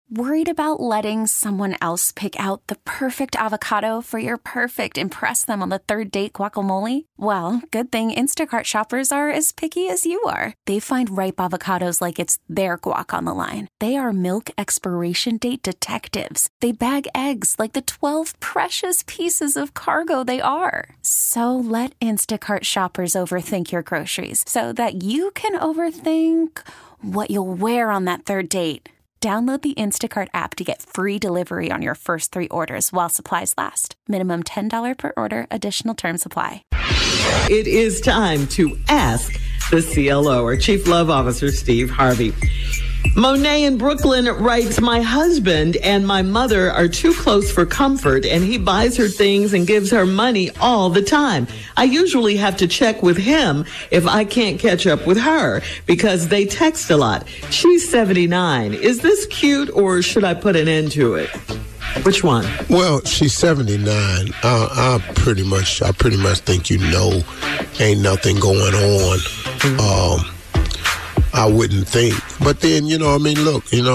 Worried about letting someone else pick out the perfect avocado for your perfect impress them on the third date guacamole? Well, good thing Instacart shoppers are as picky as you are. They find ripe avocados like it's their guac on the line. They are milk expiration date detectives. They bag eggs like the 12 precious pieces of cargo they are. So let Instacart shoppers overthink your groceries so that you can overthink what you'll wear on that third date. Download the Instacart app to get free delivery on your first 3 orders while supplies last. Minimum $10 per order. Additional terms apply. It is time to ask the CLO, or Chief Love Officer Steve Harvey. Monet in Brooklyn writes, my husband and my mother are too close for comfort, and he buys her things and gives her money all the time. I usually have to check with him if I can't catch up with her because they text a lot. She's 79. Is this cute, or should I put an end to it? Which one? Well, she's 79. I pretty much think ain't nothing going on. I wouldn't think. But then, look, you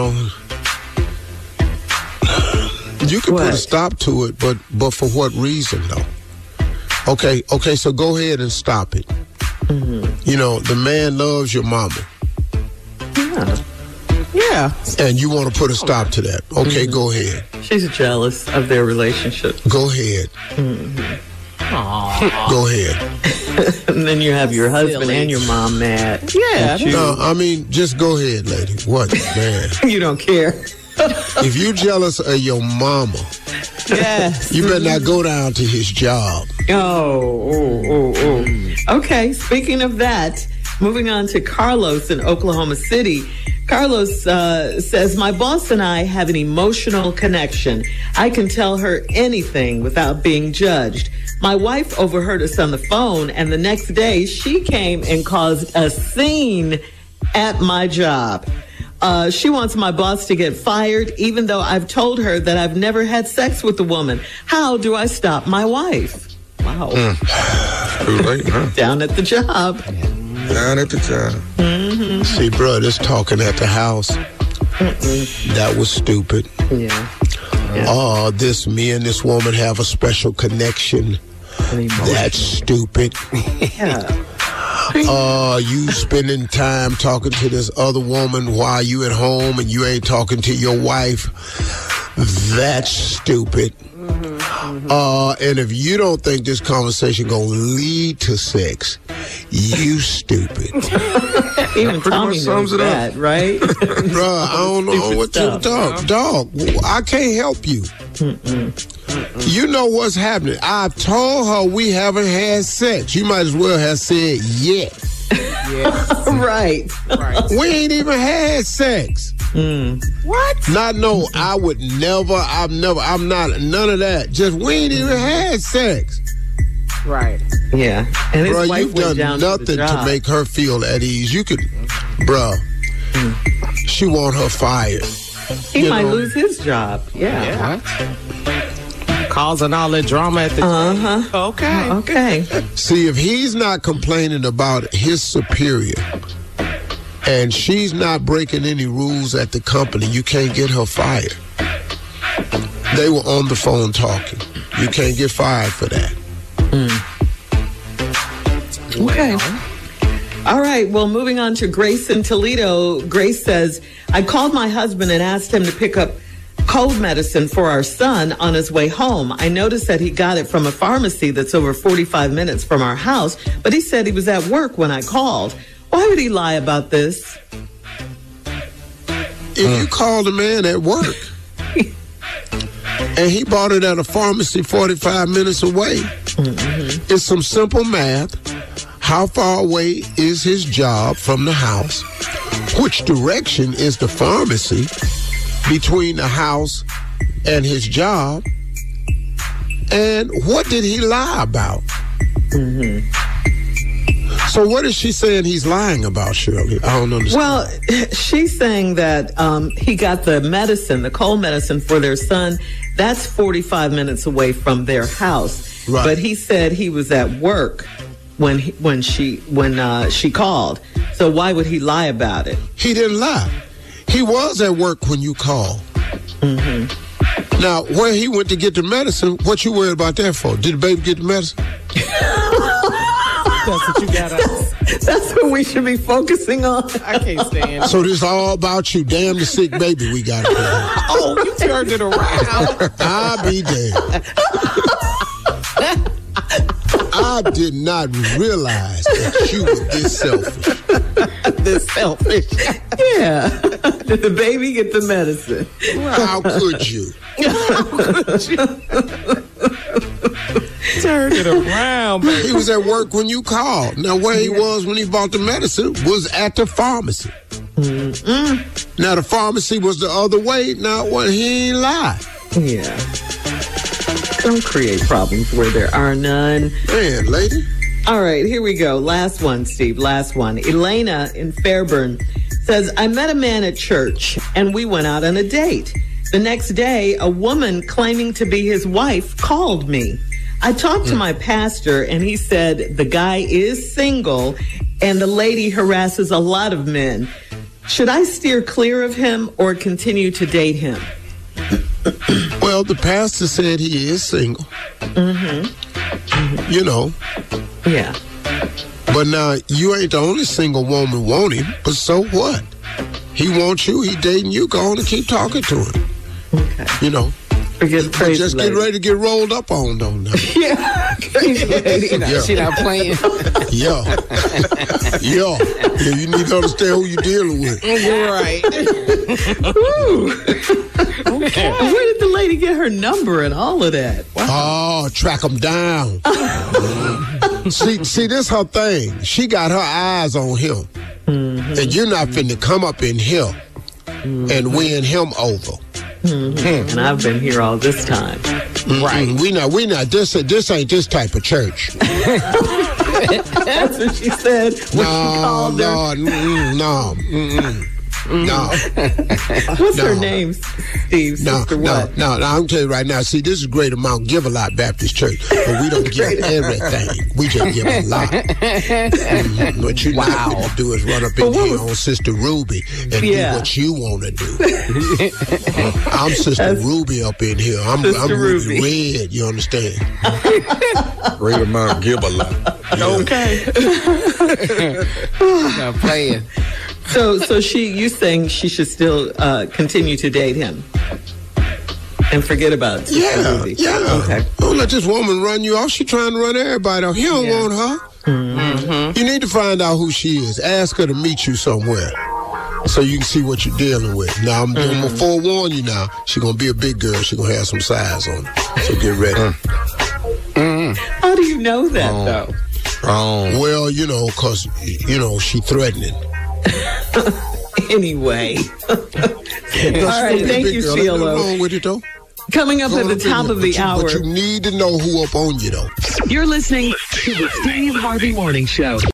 can put a stop to it, but for what reason, though? Okay, so go ahead and stop it. Mm-hmm. The man loves your mama. Yeah. And you want to put a stop to that. Okay, Go ahead. She's jealous of their relationship. Go ahead. Mm-hmm. Go ahead. And then you have your husband and your mom mad. Yeah. No, just go ahead, lady. What, man? You don't care. If you jealous of your mama, yes, you better not go down to his job. Oh. Okay, speaking of that, moving on to Carlos in Oklahoma City. Carlos says, my boss and I have an emotional connection. I can tell her anything without being judged. My wife overheard us on the phone, and the next day she came and caused a scene at my job. She wants my boss to get fired, even though I've told her that I've never had sex with the woman. How do I stop my wife? Wow. Too late, huh? Down at the job. Down at the job. Mm-hmm. See, bro, this talking at the house, that was stupid. Yeah. This me and this woman have a special connection. That's stupid. Yeah. You spending time talking to this other woman while you at home and you ain't talking to your wife. That's stupid. And if you don't think this conversation gonna lead to sex, you stupid. Even Tommy knows that, right? Bruh, I don't know what to talk. Dog, I can't help you. You know what's happening. I told her we haven't had sex. You might as well have said yet. Yes. Right. We ain't even had sex. What? I would never, I'm not, none of that. Just we ain't even had sex. Right. Yeah. And his wife you've done down nothing to make her feel at ease. You could, she want her fired. He might lose his job. Yeah. What? Causing all that drama at the job. Okay. See, if he's not complaining about his superior and she's not breaking any rules at the company, you can't get her fired. They were on the phone talking. You can't get fired for that. Okay. All right. Well, moving on to Grace in Toledo. Grace says, I called my husband and asked him to pick up cold medicine for our son on his way home. I noticed that he got it from a pharmacy that's over 45 minutes from our house, but he said he was at work when I called. Why would he lie about this? If you called a man at work and he bought it at a pharmacy 45 minutes away, it's some simple math. How far away is his job from the house? Which direction is the pharmacy between the house and his job? And what did he lie about? So what is she saying he's lying about, Shirley? I don't understand. Well, she's saying that he got the medicine, the cold medicine for their son. That's 45 minutes away from their house. Right. But he said he was at work when she called. So why would he lie about it? He didn't lie. He was at work when you called. Mm-hmm. Now, where he went to get the medicine, what you worried about that for? Did the baby get the medicine? That's what you got us. That's what we should be focusing on. I can't stand it. So this all about you. Damn the sick baby we got here. Oh, you turned it around. I'll be damned. I did not realize that you were this selfish. This selfish. Yeah. Did the baby get the medicine? How could you? Turn it around, baby. He was at work when you called. Now, where he was when he bought the medicine was at the pharmacy. Mm-hmm. Now, the pharmacy was the other way. Now, when he ain't lied. Yeah. Don't create problems where there are none. Man, lady. All right, here we go. Last one, Steve. Last one. Elena in Fairburn says, I met a man at church and we went out on a date. The next day, a woman claiming to be his wife called me. I talked to my pastor and he said the guy is single and the lady harasses a lot of men. Should I steer clear of him or continue to date him? Well, the pastor said he is single. Mm-hmm. You know. Yeah. But now, you ain't the only single woman want him, but so what? He wants you, he dating you, go on and keep talking to him. Okay. You know. Just get ready to get rolled up on, though. Now. Yeah. She not playing. Yeah. Yeah. You need to understand who you're dealing with. You're right. Okay. Where did the lady get her number and all of that? Wow. Oh, track them down. See, this her thing. She got her eyes on him. Mm-hmm. And you're not finna come up in here and win him over. Mm-hmm. And I've been here all this time. Right. We not. This ain't this type of church. That's what she said when she called her. No. What's her name, Steve? Sister what? No, I'm telling you right now. See, this is Greater Mount Give-A-Lot Baptist Church, but we don't give everything. We just give a lot. What you need to do is run up in here on Sister Ruby and do what you want to do. I'm Sister Ruby up in here. I'm Ruby Red. You understand? Greater Mount Give-A-Lot. Yeah. Okay. Not playing. So you saying she should still continue to date him and forget about Ruby? Yeah. Okay. Don't let this woman run you off. She trying to run everybody off. He don't want her. Mm-hmm. You need to find out who she is. Ask her to meet you somewhere so you can see what you're dealing with. Now, I'm going to forewarn you now. She's going to be a big girl. She's going to have some size on her. So get ready. How do you know that, though? Well, because, she threatening. Anyway. All right, thank you, Sheila. What's wrong with it, though? Coming up at the top of the hour. But you need to know who up on you, though. You're listening to the Steve Harvey Morning Show.